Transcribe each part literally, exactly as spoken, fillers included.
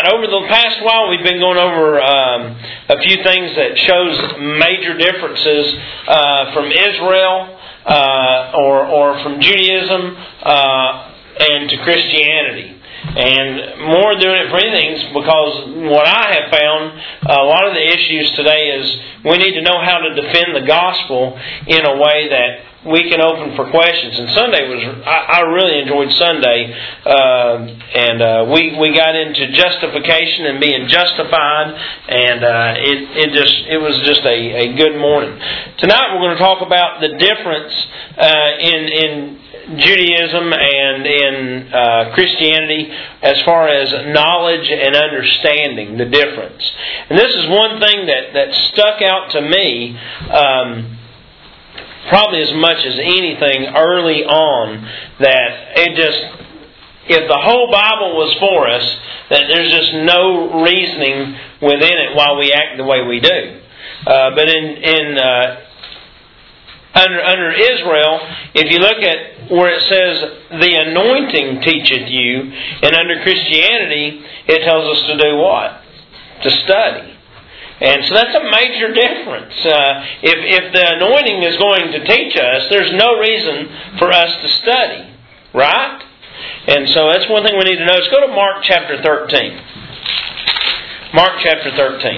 right, over the past while we've been going over um, a few things that shows major differences uh, from Israel uh, or, or from Judaism uh, and to Christianity. And more doing it for anything because what I have found, a lot of the issues today is we need to know how to defend the gospel in a way that we can open for questions. And Sunday was, I, I really enjoyed Sunday. Uh, and uh, we, we got into justification and being justified. And uh, it, it just it was just a, a good morning. Tonight we're going to talk about the difference uh, in, in Judaism and in uh, Christianity as far as knowledge and understanding the difference. And this is one thing that, that stuck out to me um, probably as much as anything early on, that it just, if the whole Bible was for us, that there's just no reasoning within it why we act the way we do. Uh, but in, in uh, Under, under Israel, if you look at where it says, the anointing teacheth you, and under Christianity, it tells us to do what? To study. And so that's a major difference. Uh, if, if the anointing is going to teach us, there's no reason for us to study. Right? And so that's one thing we need to know. Let's go to Mark chapter thirteen. Mark chapter thirteen.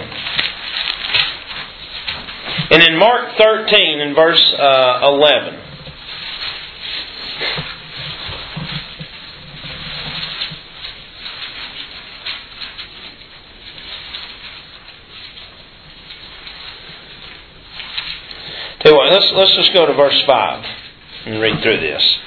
And in Mark thirteen, in verse uh, eleven, tell you what, let's let's just go to verse five and read through this.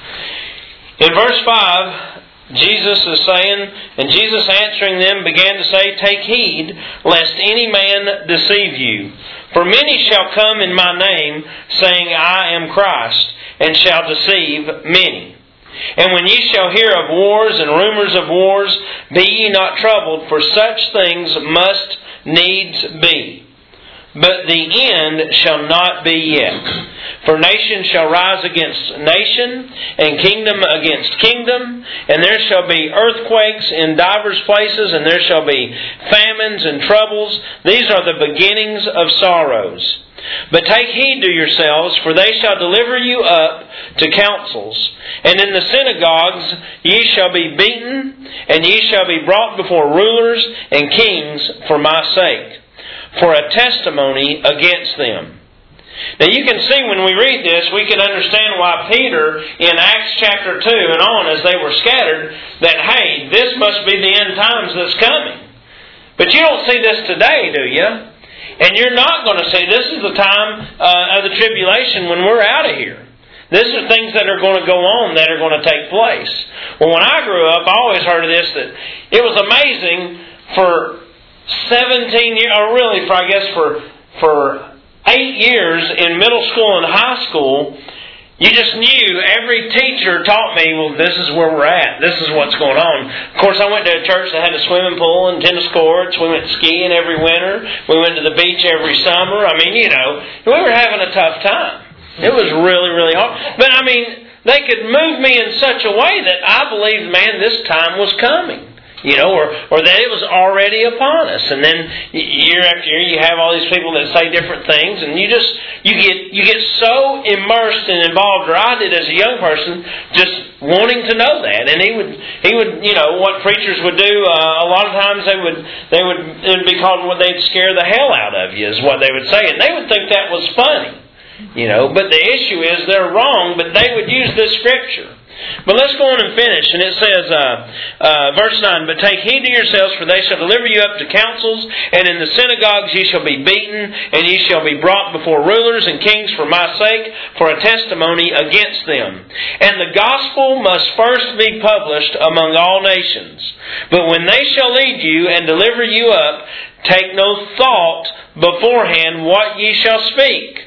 In verse five, Jesus is saying, and Jesus answering them began to say, "Take heed, lest any man deceive you. For many shall come in my name, saying, I am Christ, and shall deceive many. And when ye shall hear of wars and rumors of wars, be ye not troubled, for such things must needs be. But the end shall not be yet. For nation shall rise against nation, and kingdom against kingdom, and there shall be earthquakes in divers places, and there shall be famines and troubles. These are the beginnings of sorrows. But take heed to yourselves, for they shall deliver you up to councils. And in the synagogues ye shall be beaten, and ye shall be brought before rulers and kings for my sake, for a testimony against them." Now you can see when we read this, we can understand why Peter in Acts chapter two and on, as they were scattered, that, hey, this must be the end times that's coming. But you don't see this today, do you? And you're not going to see, this is the time uh, of the tribulation when we're out of here. These are things that are going to go on, that are going to take place. Well, when I grew up, I always heard of this, that it was amazing for seventeen years, or really for, I guess, for, for eight years in middle school and high school, you just knew, every teacher taught me, well, this is where we're at. This is what's going on. Of course, I went to a church that had a swimming pool and tennis courts. We went skiing every winter. We went to the beach every summer. I mean, you know, we were having a tough time. It was really, really hard. But, I mean, they could move me in such a way that I believed, man, this time was coming. You know, or, or that it was already upon us. And then year after year you have all these people that say different things, and you just, you get you get so immersed and involved, or I did as a young person, just wanting to know that. And he would, he would, you know, what preachers would do, uh, a lot of times they would, they would, it would be called, what they'd scare the hell out of you, is what they would say. And they would think that was funny. You know, but the issue is they're wrong, but they would use this scripture. But let's go on and finish. And it says, uh, uh, verse nine, "But take heed to yourselves, for they shall deliver you up to councils, and in the synagogues ye shall be beaten, and ye shall be brought before rulers and kings for my sake, for a testimony against them. And the gospel must first be published among all nations. But when they shall lead you and deliver you up, take no thought beforehand what ye shall speak."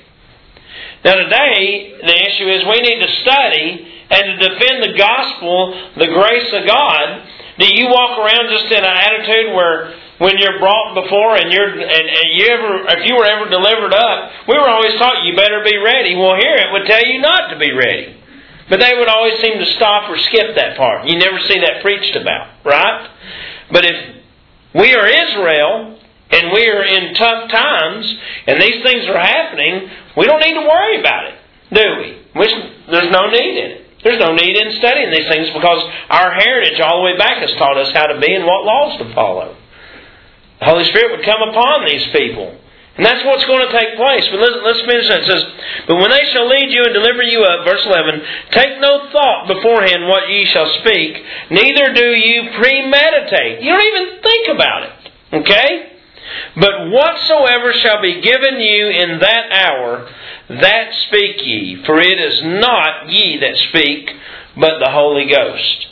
Now today, the issue is we need to study and to defend the gospel, the grace of God. Do you walk around just in an attitude where when you're brought before and you're and, and you ever if you were ever delivered up, we were always taught you better be ready. Well, here it would tell you not to be ready. But they would always seem to stop or skip that part. You never see that preached about, right? But if we are Israel, and we are in tough times, and these things are happening, we don't need to worry about it, do we? There's no need in it. There's no need in studying these things because our heritage all the way back has taught us how to be and what laws to follow. The Holy Spirit would come upon these people. And that's what's going to take place. But let's, let's finish that. It says, but when they shall lead you and deliver you up, verse eleven, take no thought beforehand what ye shall speak, neither do you premeditate. You don't even think about it. Okay? But whatsoever shall be given you in that hour, that speak ye, for it is not ye that speak, but the Holy Ghost.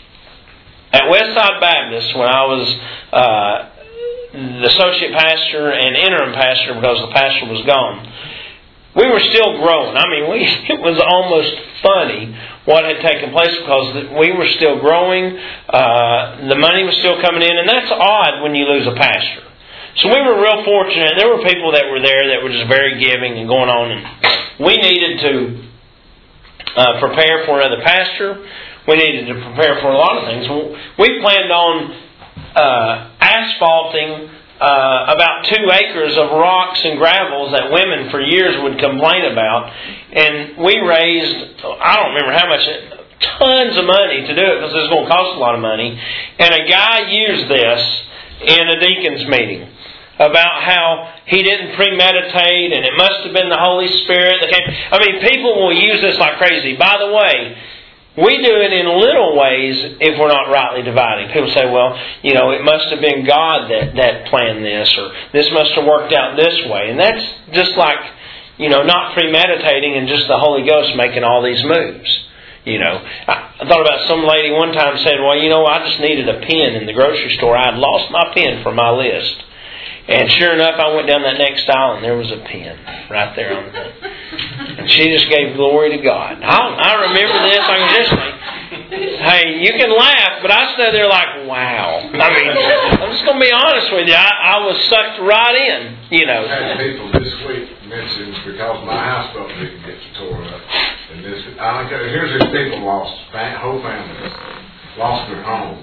At Westside Baptist, when I was uh, the associate pastor and interim pastor because the pastor was gone, we were still growing. I mean, we, it was almost funny what had taken place because we were still growing. Uh, the money was still coming in, and that's odd when you lose a pastor. So we were real fortunate. There were people that were there that were just very giving and going on. And we needed to uh, prepare for another pastor. We needed to prepare for a lot of things. We planned on uh, asphalting uh, about two acres of rocks and gravels that women for years would complain about. And we raised, I don't remember how much, tons of money to do it because it was going to cost a lot of money. And a guy used this in a deacon's meeting about how he didn't premeditate and it must have been the Holy Spirit that came. I mean, people will use this like crazy. By the way, we do it in little ways if we're not rightly dividing. People say, well, you know, it must have been God that, that planned this, or this must have worked out this way. And that's just like, you know, not premeditating and just the Holy Ghost making all these moves. You know, I thought about some lady one time said, well, you know, I just needed a pen in the grocery store. I had lost my pen for my list. And sure enough, I went down that next aisle and there was a pen right there on the thing. And she just gave glory to God. I, I remember this. I can just like, hey, you can laugh, but I stood there like, wow. I mean, I'm just going to be honest with you. I, I was sucked right in, you know. I had people this week mention because my houseboat didn't get tore up. And this, I don't care, here's these people lost, whole families, lost their homes.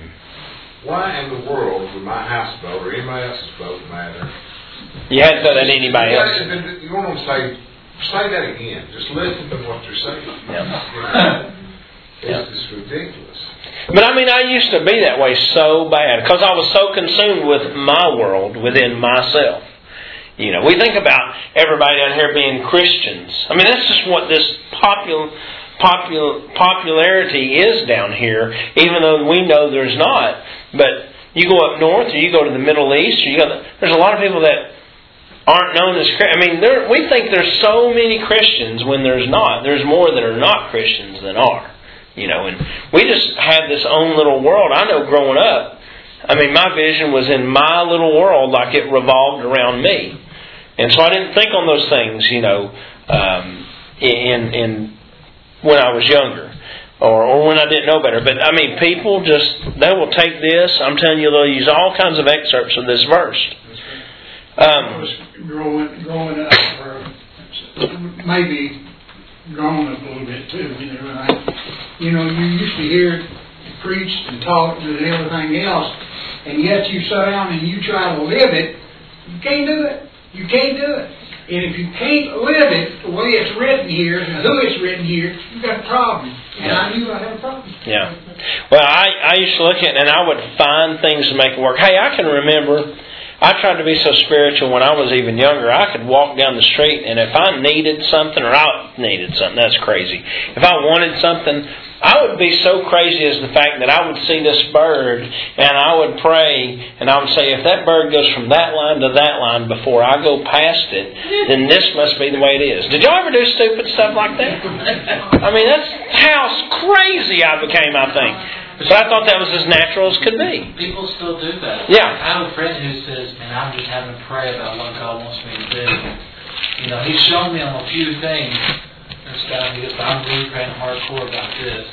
Why in the world would my houseboat or anybody else's boat matter? You hadn't said that to anybody else. You want them to say, say that again. Just listen to what they're saying. Yeah. It's just ridiculous. But I mean, I used to be that way so bad because I was so consumed with my world within myself. You know, we think about everybody down here being Christians. I mean, that's just what this popular popul, popularity is down here, even though we know there's not. But you go up north, or you go to the Middle East, or you go. There's a lot of people that aren't known as Christians. I mean, there, we think there's so many Christians when there's not. There's more that are not Christians than are. You know, and we just have this own little world. I know growing up, I mean, my vision was in my little world, like it revolved around me. And so I didn't think on those things, you know, um, in in when I was younger, or or when I didn't know better. But I mean, people just they will take this. I'm telling you, they'll use all kinds of excerpts of this verse. Um, I was growing growing up, or maybe grown up a little bit too. You know, I, you know, you used to hear preached and taught and everything else, and yet you sit down and you try to live it. You can't do it. You can't do it. And if you can't live it the way it's written here, and who it's written here, you've got a problem. And yeah. I knew I had a problem. Yeah. Well, I, I used to look at it and I would find things to make it work. Hey, I can remember, I tried to be so spiritual when I was even younger. I could walk down the street and if I needed something, or I needed something, that's crazy. If I wanted something, I would be so crazy as the fact that I would see this bird and I would pray and I would say, if that bird goes from that line to that line before I go past it, then this must be the way it is. Did y'all ever do stupid stuff like that? I mean, that's how crazy I became, I think. But I thought that was as natural as could be. People still do that. Yeah. I have a friend who says, man, I'm just having to pray about what God wants me to do. You know, He's shown me on a few things. There's guys who goes, I'm really praying hardcore about this.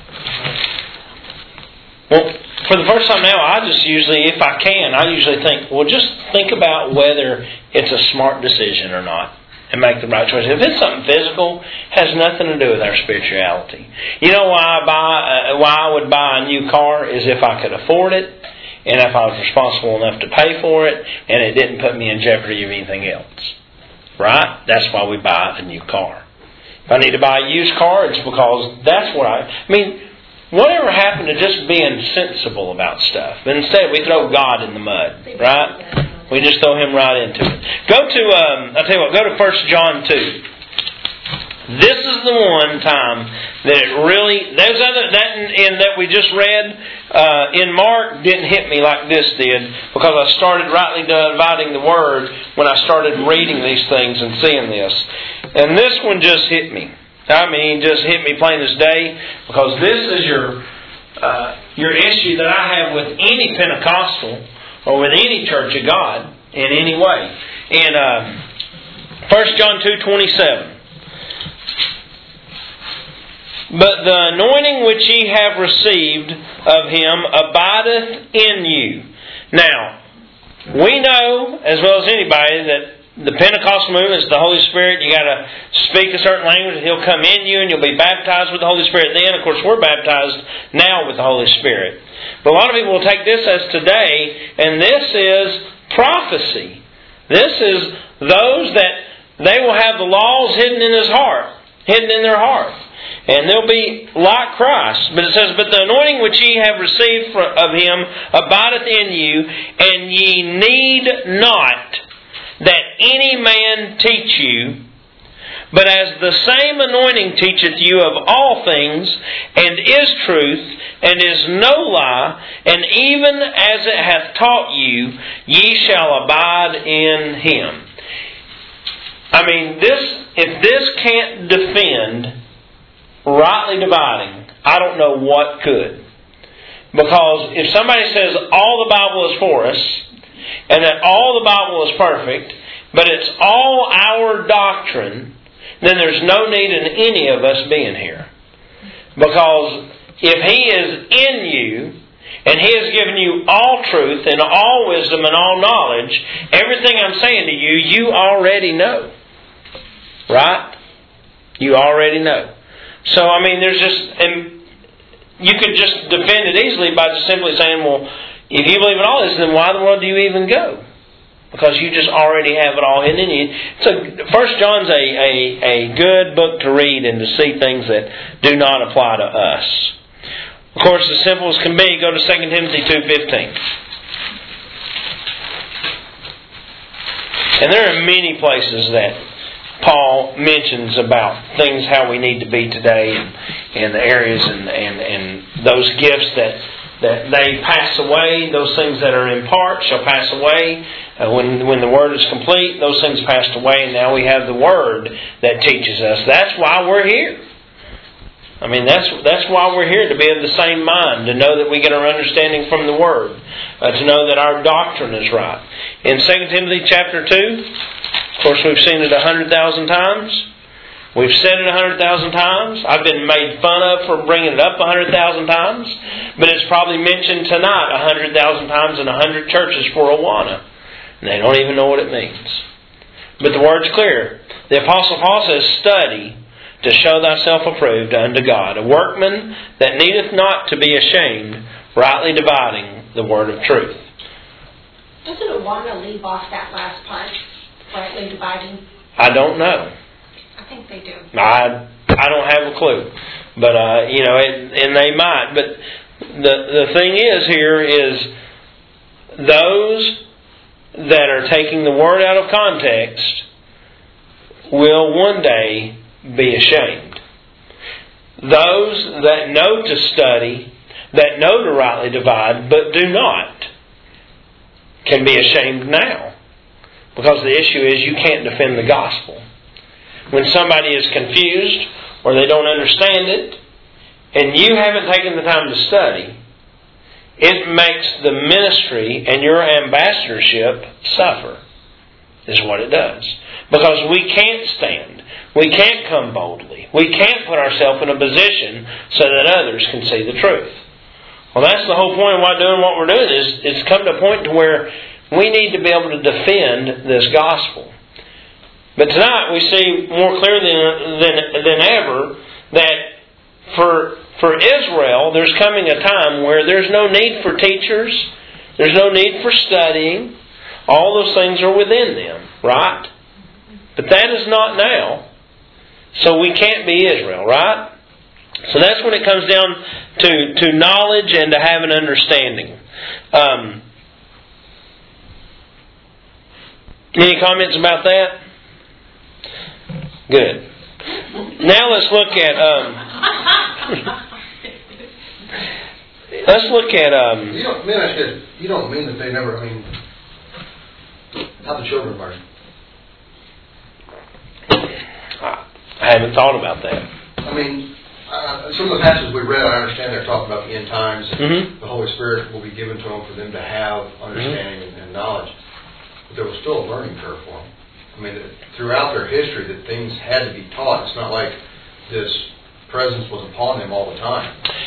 Well, for the first time now, I just usually, if I can, I usually think, well, just think about whether it's a smart decision or not. And make the right choice. If it's something physical, it has nothing to do with our spirituality. You know why I buy, uh, why I would buy a new car is if I could afford it, and if I was responsible enough to pay for it, and it didn't put me in jeopardy of anything else. Right? That's why we buy a new car. If I need to buy a used car, it's because that's what I... I mean, whatever happened to just being sensible about stuff? But instead, we throw God in the mud. Right? We just throw Him right into it. Go to, um, I'll tell you what, go to First John two. This is the one time that it really, those other, that in that we just read uh, in Mark didn't hit me like this did, because I started rightly dividing the Word when I started reading these things and seeing this. And this one just hit me. I mean, just hit me plain as day, because this is your uh, your issue that I have with any Pentecostal or with any Church of God in any way. In uh, First John two twenty-seven. But the anointing which ye have received of Him abideth in you. Now, we know, as well as anybody, that the Pentecostal movement is the Holy Spirit. You got to speak a certain language, and He'll come in you, and you'll be baptized with the Holy Spirit. Then, of course, we're baptized now with the Holy Spirit. But a lot of people will take this as today, and this is prophecy. This is those that they will have the laws hidden in His heart, hidden in their heart. And they'll be like Christ. But it says, but the anointing which ye have received of Him abideth in you, and ye need not that any man teach you, but as the same anointing teacheth you of all things, and is truth, and is no lie, and even as it hath taught you, ye shall abide in Him. I mean, this if this can't defend rightly dividing, I don't know what could. Because if somebody says all the Bible is for us, and that all the Bible is perfect, but it's all our doctrine, then there's no need in any of us being here. Because if He is in you, and He has given you all truth and all wisdom and all knowledge, everything I'm saying to you, you already know. Right? You already know. So, I mean, there's just, and you could just defend it easily by just simply saying, well, if you believe in all this, then why in the world do you even go? Because you just already have it all hidden in you. So, First John's a, a, a good book to read and to see things that do not apply to us. Of course, as simple as can be, go to Second Timothy two fifteen. And there are many places that Paul mentions about things how we need to be today, and, and the areas and, and, and those gifts that, that they pass away, those things that are in part shall pass away. Uh, when, when the Word is complete, those things passed away, and now we have the Word that teaches us. That's why we're here. I mean, that's that's why we're here, to be of the same mind, to know that we get our understanding from the Word, uh, to know that our doctrine is right. In Second Timothy chapter two, of course, we've seen it a hundred thousand times. We've said it a hundred thousand times. I've been made fun of for bringing it up a hundred thousand times. But it's probably mentioned tonight a hundred thousand times in a hundred churches for Awana. And they don't even know what it means. But the Word's clear. The Apostle Paul says, study to show thyself approved unto God, a workman that needeth not to be ashamed, rightly dividing the word of truth. Doesn't Awana leave off that last part? Rightly dividing? I don't know. I think they do. I I don't have a clue, but uh, you know, it, and they might. But the the thing is here is those that are taking the word out of context will one day be ashamed. Those that know to study, that know to rightly divide, but do not, can be ashamed now. Because the issue is you can't defend the gospel. When somebody is confused or they don't understand it, and you haven't taken the time to study, it makes the ministry and your ambassadorship suffer, is what it does. Because we can't stand. We can't come boldly. We can't put ourselves in a position so that others can see the truth. Well, that's the whole point of why doing what we're doing is it's come to a point to where we need to be able to defend this gospel. But tonight we see more clearly than, than, than ever that for, for Israel there's coming a time where there's no need for teachers. There's no need for studying. All those things are within them, right? But that is not now. So we can't be Israel, right? So that's when it comes down to, to knowledge and to have an understanding. Um, any comments about that? Good. Now let's look at... Um, let's look at... Um, you don't, man, I said, you don't mean that they never... I mean, how the children learn? I haven't thought about that. I mean... Uh, some of the passages we read, I understand they're talking about the end times. And mm-hmm. The Holy Spirit will be given to them for them to have understanding mm-hmm. and, and knowledge. But there was still a learning curve for them. I mean, throughout their history, that things had to be taught. It's not like this presence was upon them all the time.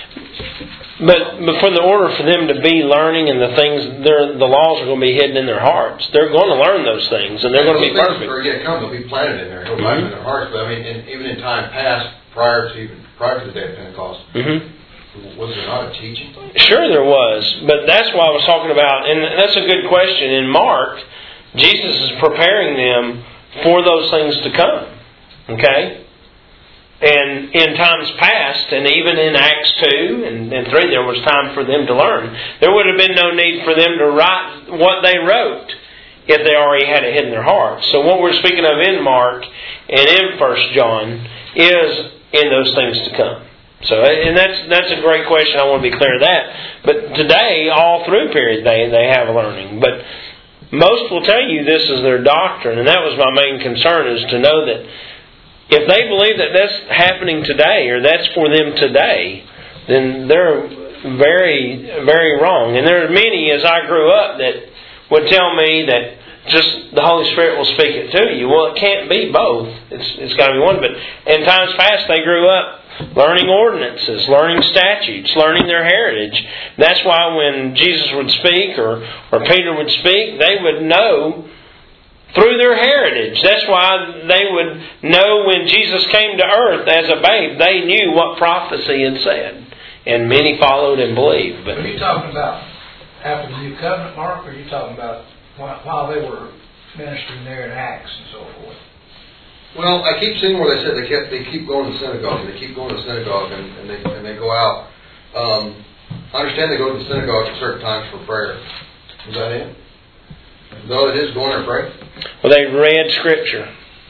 But, but for the order for them to be learning and the things, the laws are going to be hidden in their hearts. They're going to learn those things, and they're going to be perfect. Or yeah, come, they'll be planted in there. He'll write them in their hearts. But I mean, in, even in time past, prior to even prior to the day of Pentecost, mm-hmm. was there not a teaching? Sure, there was. But that's why I was talking about, and that's a good question. In Mark, Jesus is preparing them for those things to come. Okay? And in times past, and even in Acts two and, and three, there was time for them to learn. There would have been no need for them to write what they wrote if they already had it hidden in their hearts. So what we're speaking of in Mark and in First John is in those things to come. So, and that's that's a great question. I want to be clear of that. But today, all through period, they, they have learning. But most will tell you this is their doctrine, and that was my main concern, is to know that if they believe that that's happening today, or that's for them today, then they're very, very wrong. And there are many, as I grew up, that would tell me that just the Holy Spirit will speak it to you. Well, it can't be both. It's it's got to be one. But in times past, they grew up learning ordinances, learning statutes, learning their heritage. That's why when Jesus would speak or, or Peter would speak, they would know through their heritage. That's why they would know when Jesus came to earth as a babe. They knew what prophecy had said. And many followed and believed. But are you talking about after the New Covenant, Mark, or are you talking about while they were ministering there in Acts and so forth? Well, I keep seeing where they said they kept they keep going to synagogue, and they keep going to synagogue, and, and they and they go out. Um, I understand they go to the synagogue at certain times for prayer. Is that it? No, it is going to pray. Well, they read Scripture.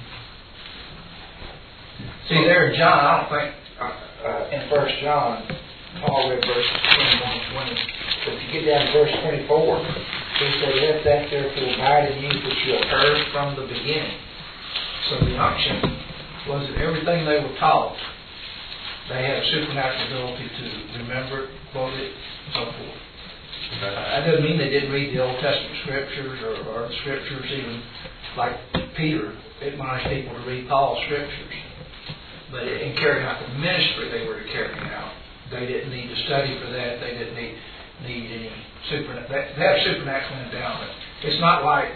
See, there in John, I don't think uh, in First John, Paul read verse twenty-one, twenty. But if you get down to verse twenty-four, he said, "Let that therefore abide in you which you have heard from the beginning." So the unction was that everything they were taught, they had supernatural ability to remember it, quote it, and so forth. Uh, that doesn't mean they didn't read the Old Testament Scriptures or, or the Scriptures, even like Peter admonished people to read Paul's Scriptures. But in carrying out the ministry they were carrying out, they didn't need to study for that. They didn't need need any supernatural. They have supernatural endowment. It's not like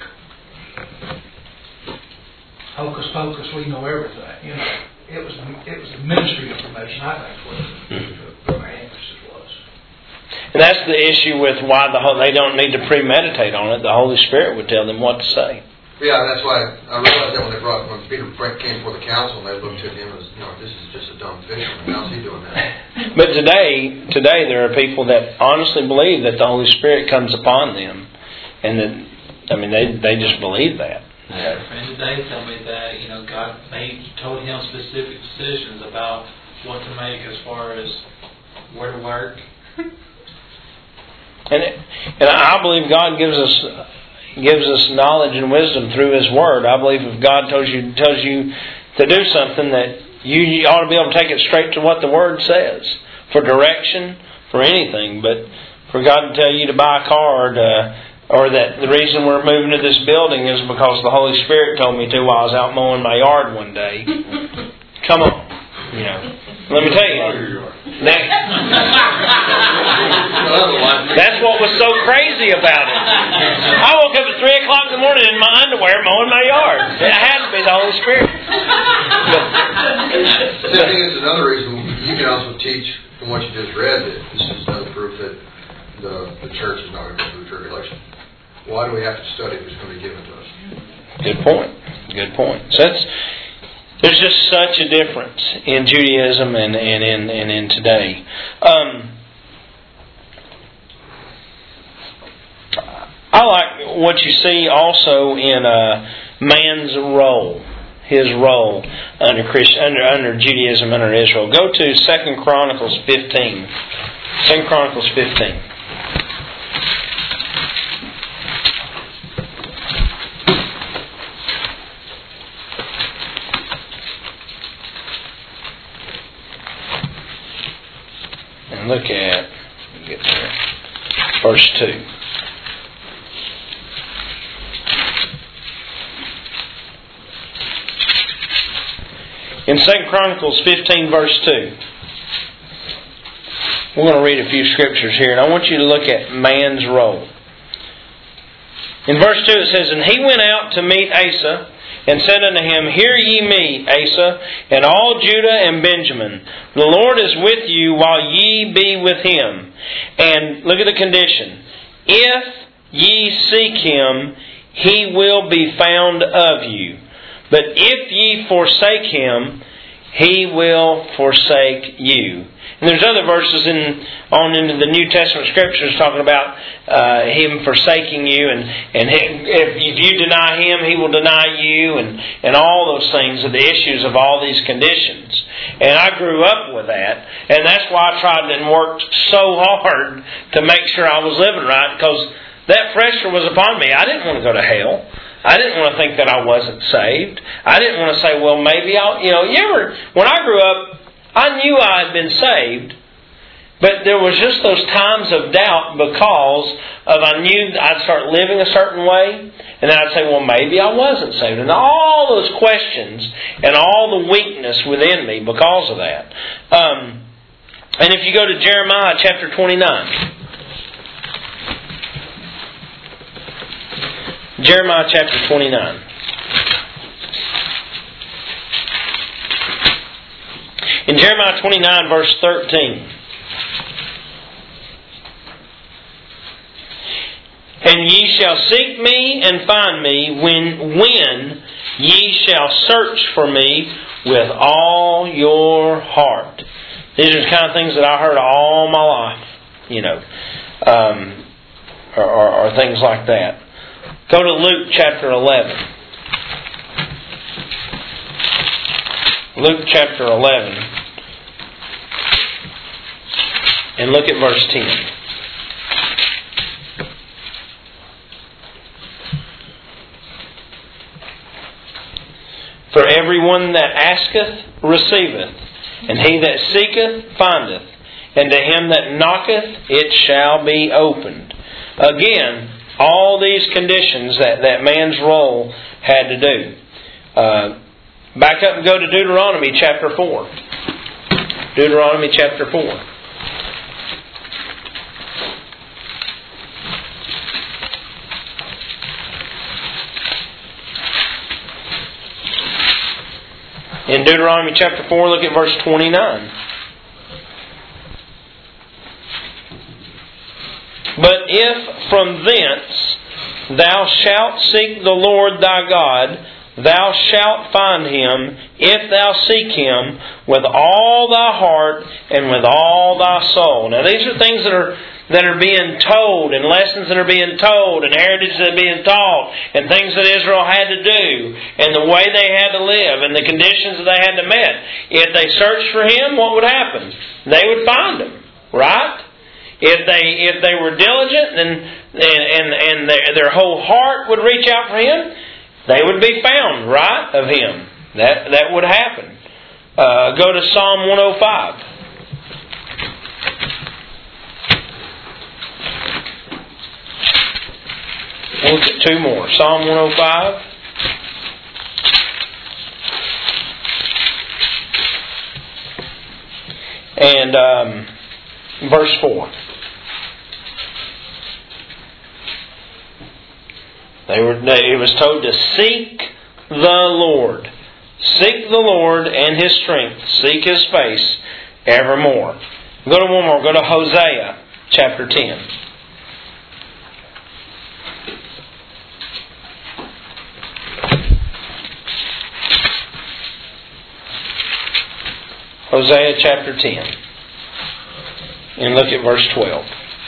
hocus pocus, we know everything. You know, it was it was the ministry information. I think what the main emphasis was. And that's the issue with why the whole, they don't need to premeditate on it. The Holy Spirit would tell them what to say. Yeah, that's why I realized that when they brought when Peter came before the council, and they looked at him as, you know, this is just a dumb fisherman. How's he doing that? But today, today there are people that honestly believe that the Holy Spirit comes upon them, and that I mean they they just believe that. I had a friend today tell me that, you know, God made told him specific decisions about what to make as far as where to work. And and I believe God gives us gives us knowledge and wisdom through His Word. I believe if God tells you tells you to do something, that you, you ought to be able to take it straight to what the Word says for direction, for anything. But for God to tell you to buy a car, to, or that the reason we're moving to this building is because the Holy Spirit told me to while I was out mowing my yard one day. Come on, you know. Let me tell you. That, that's what was so crazy about it. I woke up at three o'clock in the morning in my underwear mowing my yard. It had to be the Holy Spirit. But, I think it's another reason you can also teach from what you just read that this is another proof that the, the church is not going to go through the tribulation. Why do we have to study if it's going to be given to us? Good point. Good point. So that's, there's just such a difference in Judaism and, and, in, and in today. Um, I like what you see also in uh, man's role, his role under Christ, under under Judaism, under Israel. Go to Second Chronicles fifteen. Second Chronicles fifteen. And look at, let me get there, verse two. In Second Chronicles fifteen, verse two, we're going to read a few scriptures here, and I want you to look at man's role. In verse two it says, "And he went out to meet Asa, and said unto him, Hear ye me, Asa, and all Judah and Benjamin. The Lord is with you while ye be with him. And," look at the condition, "if ye seek him, he will be found of you. But if ye forsake him, he will forsake you." And there's other verses in on into the New Testament Scriptures talking about uh, him forsaking you, and and if, if you deny him, he will deny you, and and all those things are the issues of all these conditions. And I grew up with that, and that's why I tried and worked so hard to make sure I was living right, because that pressure was upon me. I didn't want to go to hell. I didn't want to think that I wasn't saved. I didn't want to say, well, maybe I'll, you know, you ever, when I grew up, I knew I had been saved, but there was just those times of doubt because of I knew I'd start living a certain way, and then I'd say, well, maybe I wasn't saved. And all those questions and all the weakness within me because of that. Um, and if you go to Jeremiah chapter twenty-nine, Jeremiah chapter twenty-nine. In Jeremiah twenty-nine, verse thirteen. "And ye shall seek me and find me when, when ye shall search for me with all your heart." These are the kind of things that I heard all my life, you know, um, or, or, or things like that. Go to Luke chapter eleven. Luke chapter eleven. And look at verse ten. "For everyone that asketh receiveth, and he that seeketh findeth, and to him that knocketh it shall be opened." Again, all these conditions that, that man's role had to do. Uh, back up and go to Deuteronomy chapter four. Deuteronomy chapter four. In Deuteronomy chapter four, look at verse twenty-nine. "But if from thence thou shalt seek the Lord thy God, thou shalt find him, if thou seek him with all thy heart and with all thy soul." Now these are things that are that are being told, and lessons that are being told, and heritage that are being taught, and things that Israel had to do, and the way they had to live, and the conditions that they had to meet. If they searched for him, what would happen? They would find him, right? If they if they were diligent and and and, and their, their whole heart would reach out for him, they would be found, right, of him. That that would happen. Uh, go to Psalm one oh five. Look at two more. Psalm one oh five. And um, verse four. They were. They, it was told to seek the Lord. Seek the Lord and His strength. Seek His face evermore. Go to one more. Go to Hosea chapter ten. Hosea chapter ten. And look at verse twelve.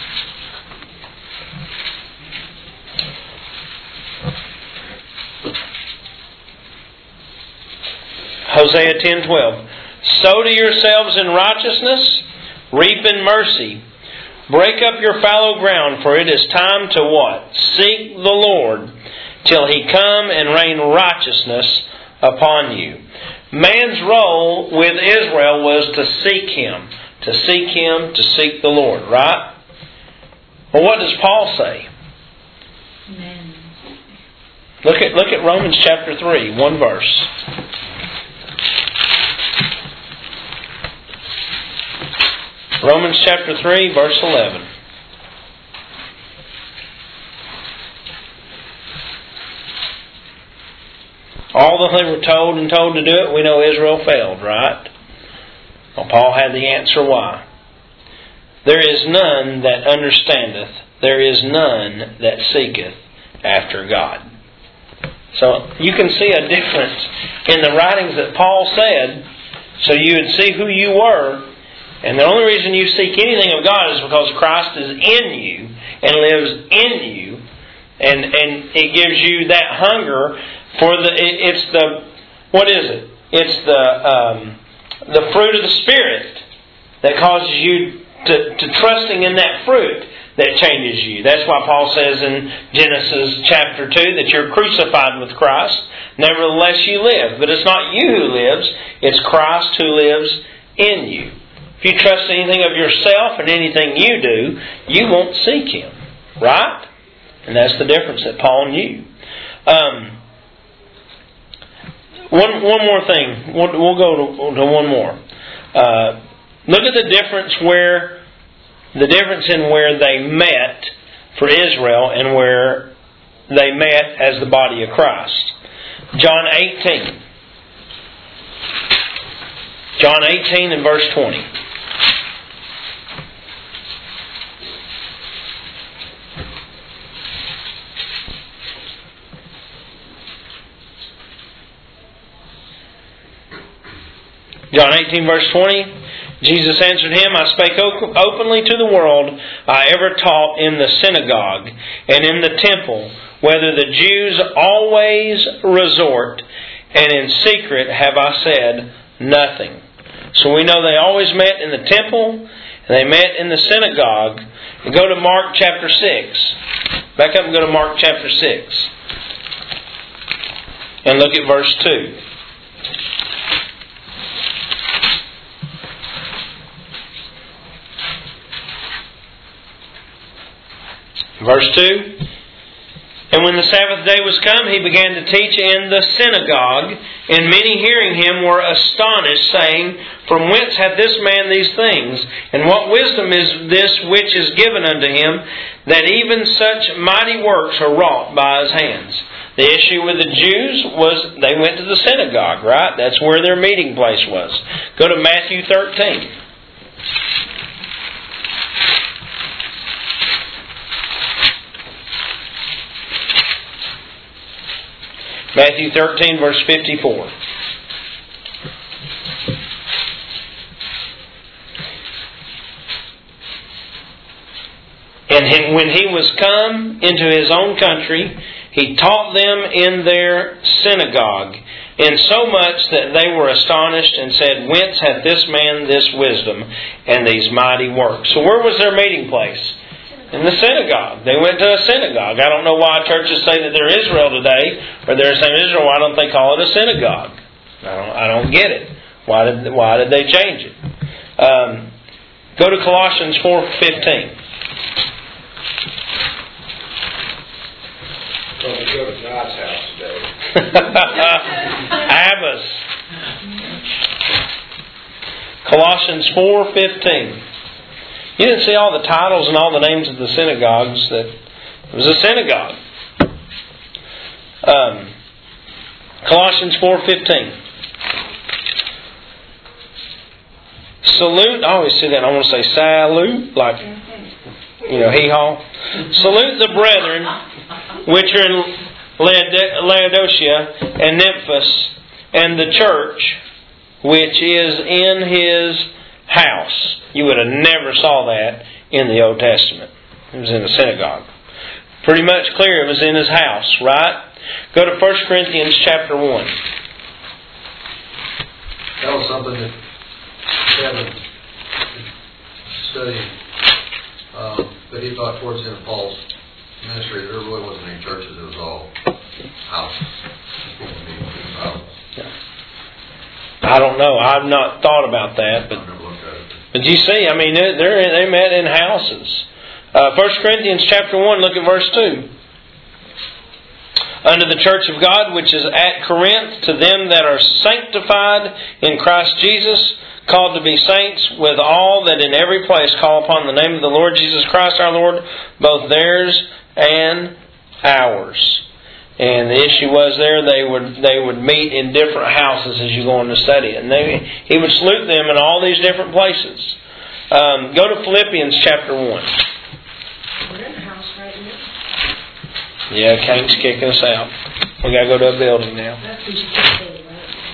Hosea ten twelve. Sow to yourselves in righteousness, reap in mercy. Break up your fallow ground, for it is time to what? Seek the Lord, till He come and rain righteousness upon you. Man's role with Israel was to seek Him. To seek Him, to seek the Lord, right? Well, what does Paul say? Amen. Look at, look at Romans chapter three, one verse. Romans chapter three, verse eleven. Although they were told and told to do it, we know Israel failed, right? Well, Paul had the answer why. There is none that understandeth, there is none that seeketh after God. So you can see a difference in the writings that Paul said, so you would see who you were. And the only reason you seek anything of God is because Christ is in you and lives in you. And, and it gives you that hunger for the, it, it's the, what is it? It's the, um, the fruit of the Spirit that causes you to, to trusting in that fruit that changes you. That's why Paul says in Genesis chapter two that you're crucified with Christ. Nevertheless you live. But it's not you who lives, it's Christ who lives in you. If you trust anything of yourself and anything you do, you won't seek Him. Right? And that's the difference that Paul knew. Um, one one more thing. We'll, we'll go to, to one more. Uh, look at the difference where the difference in where they met for Israel and where they met as the body of Christ. John eighteen. John eighteen and verse twenty. John eighteen verse twenty, Jesus answered him, I spake openly to the world, I ever taught in the synagogue and in the temple, whether the Jews always resort, and in secret have I said nothing. So we know they always met in the temple, and they met in the synagogue. And go to Mark chapter six. Back up and go to Mark chapter six. And look at verse two. Verse two. And when the Sabbath day was come, he began to teach in the synagogue, and many hearing him were astonished, saying, From whence hath this man these things? And what wisdom is this which is given unto him, that even such mighty works are wrought by his hands? The issue with the Jews was they went to the synagogue, right? That's where their meeting place was. Go to Matthew thirteen. Matthew thirteen, verse fifty-four. And when he was come into his own country, he taught them in their synagogue, insomuch that they were astonished and said, Whence hath this man this wisdom and these mighty works? So where was their meeting place? In the synagogue. They went to a synagogue. I don't know why churches say that they're Israel today, or they're saying Israel. Why don't they call it a synagogue? I don't. I don't get it. Why did Why did they change it? Um, go to Colossians four fifteen. Well, we go to God's house today. Abbas. Colossians four fifteen. You didn't see all the titles and all the names of the synagogues. That it was a synagogue. Um, Colossians four fifteen. Salute. I always say that. I want to say salute, like you know, hee haw. Salute the brethren which are in Laodicea and Nymphas and the church which is in His house. You would have never saw that in the Old Testament. It was in the synagogue. Pretty much clear it was in His house, right? Go to First Corinthians chapter one. That was something that Kevin studied, um, that he thought towards the end of Paul's ministry there really wasn't any churches, it was all houses. I don't know. I've not thought about that, but but you see, I mean, they're, they met in houses. Uh, First Corinthians chapter one, look at verse two. Unto the church of God which is at Corinth, to them that are sanctified in Christ Jesus, called to be saints, with all that in every place call upon the name of the Lord Jesus Christ our Lord, both theirs and ours. And the issue was there, they would they would meet in different houses as you go on to study it. And they, he would salute them in all these different places. Um, go to Philippians chapter one. We're in the house right now. Yeah, Kane's kicking us out. We got to go to a building now. That's what you say,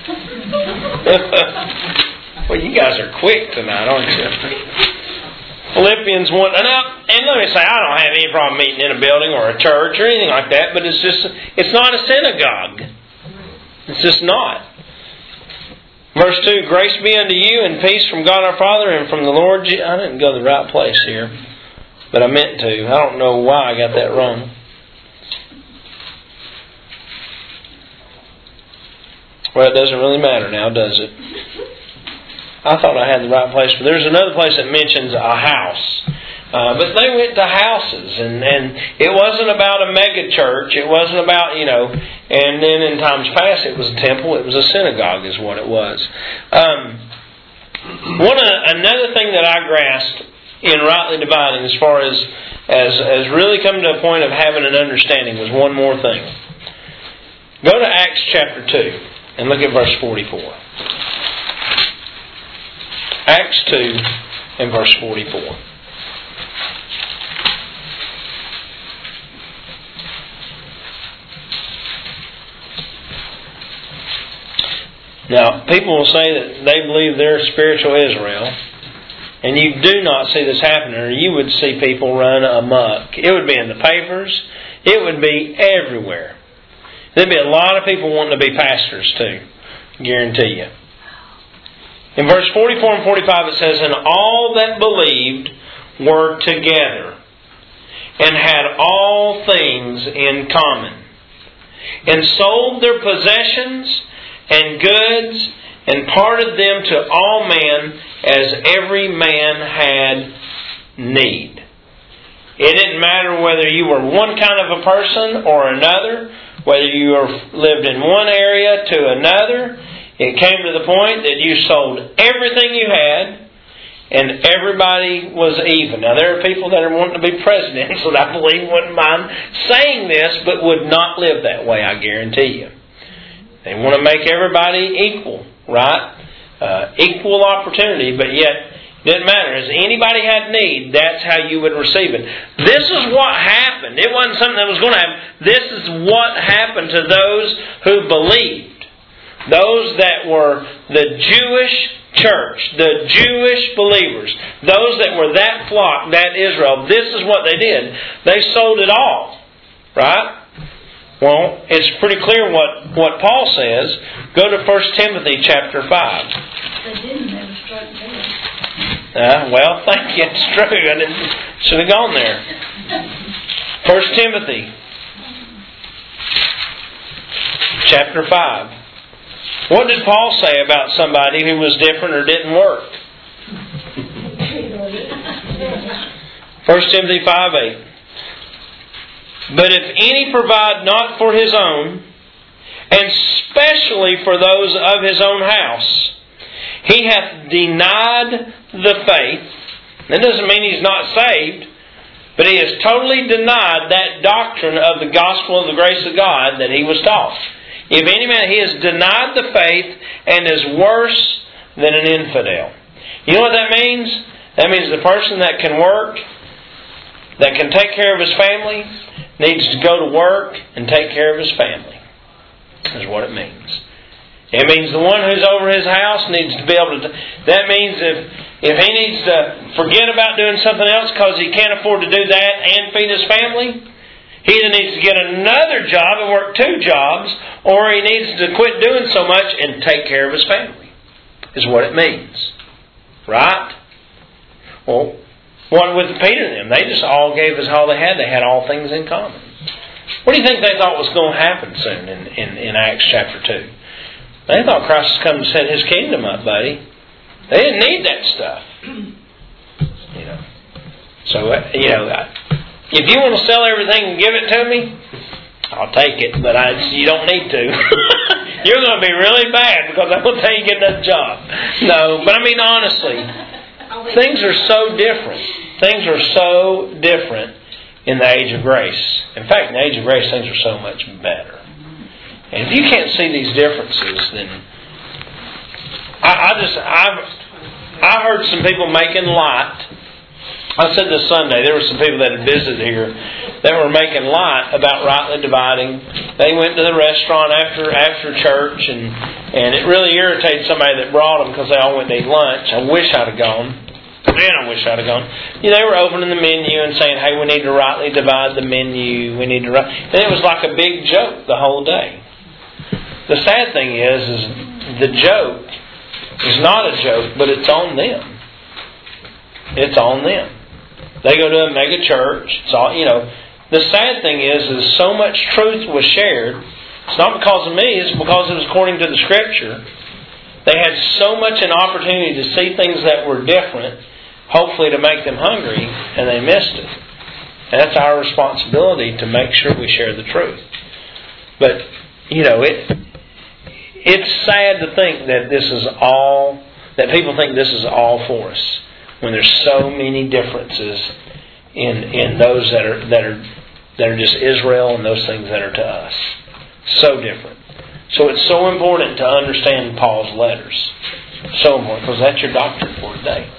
right? Well, you guys are quick tonight, aren't you? Philippians one. And, now, and let me say, I don't have any problem meeting in a building or a church or anything like that, but it's just, it's not a synagogue. It's just not. Verse two, grace be unto you and peace from God our Father and from the Lord Jesus. I didn't go to the right place here, but I meant to. I don't know why I got that wrong. Well, it doesn't really matter now, does it? I thought I had the right place, but there's another place that mentions a house. Uh, but they went to houses, and, and it wasn't about a mega church. It wasn't about, you know, and then in times past it was a temple. It was a synagogue is what it was. Um, one of, another thing that I grasped in rightly dividing as far as, as, as really coming to a point of having an understanding was one more thing. Go to Acts chapter two. And look at verse forty-four. Acts two and verse forty-four. Now, people will say that they believe they're spiritual Israel. And you do not see this happening, or you would see people run amok. It would be in the papers. It would be everywhere. There'd be a lot of people wanting to be pastors too. Guarantee you. In verse forty-four and forty-five it says, and all that believed were together, and had all things in common, and sold their possessions and goods, and parted them to all men as every man had need. It didn't matter whether you were one kind of a person or another, whether you lived in one area to another. It came to the point that you sold everything you had, and everybody was even. Now, there are people that are wanting to be presidents that I believe wouldn't mind saying this, but would not live that way, I guarantee you. They want to make everybody equal, right? Uh, equal opportunity, but yet it didn't matter. As anybody had need, that's how you would receive it. This is what happened. It wasn't something that was going to happen. This is what happened to those who believed. Those that were the Jewish church, the Jewish believers, those that were that flock, that Israel, this is what they did. They sold it all. Right? Well, it's pretty clear what, what Paul says. Go to First Timothy chapter five. They didn't have a straight bed. Uh, well, thank you. It's true. I didn't, should have gone there. First Timothy chapter five. What did Paul say about somebody who was different or didn't work? First Timothy five eight. But if any provide not for his own, and especially for those of his own house, he hath denied the faith. That doesn't mean he's not saved, but he has totally denied that doctrine of the gospel of the grace of God that he was taught. If any man, he has denied the faith and is worse than an infidel. You know what that means? That means the person that can work, that can take care of his family, needs to go to work and take care of his family. That's what it means. It means the one who's over his house needs to be able to... That means if, if he needs to forget about doing something else because he can't afford to do that and feed his family, he either needs to get another job and work two jobs, or he needs to quit doing so much and take care of his family, is what it means. Right? Well, what with Peter and them? They just all gave us all they had. They had all things in common. What do you think they thought was going to happen soon in, in, in Acts chapter two? They thought Christ was coming to set His kingdom up, buddy. They didn't need that stuff. You know. So, you know, if you want to sell everything and give it to me, I'll take it, but I, you don't need to. You're going to be really bad because I'm going to tell you to get another job. No, but I mean, honestly, things are so different. Things are so different in the age of grace. In fact, in the age of grace, things are so much better. And if you can't see these differences, then I, I just I've I heard some people making light. I said this Sunday, there were some people that had visited here that were making light about rightly dividing. They went to the restaurant after after church, and and it really irritated somebody that brought them because they all went to eat lunch. I wish I'd have gone. Man, I wish I'd have gone. You know, they were opening the menu and saying, "Hey, we need to rightly divide the menu. We need to," right. And it was like a big joke the whole day. The sad thing is, is the joke is not a joke, but it's on them. It's on them. They go to a mega church. It's all, you know. The sad thing is, is so much truth was shared. It's not because of me. It's because it was according to the Scripture. They had so much an opportunity to see things that were different, hopefully to make them hungry, and they missed it. And that's our responsibility to make sure we share the truth. But, you know, it it's sad to think that this is all, that people think this is all for us, when there's so many differences in in those that are that are that are just Israel and those things that are to us. So different. So it's so important to understand Paul's letters. So important, because that's your doctrine for today.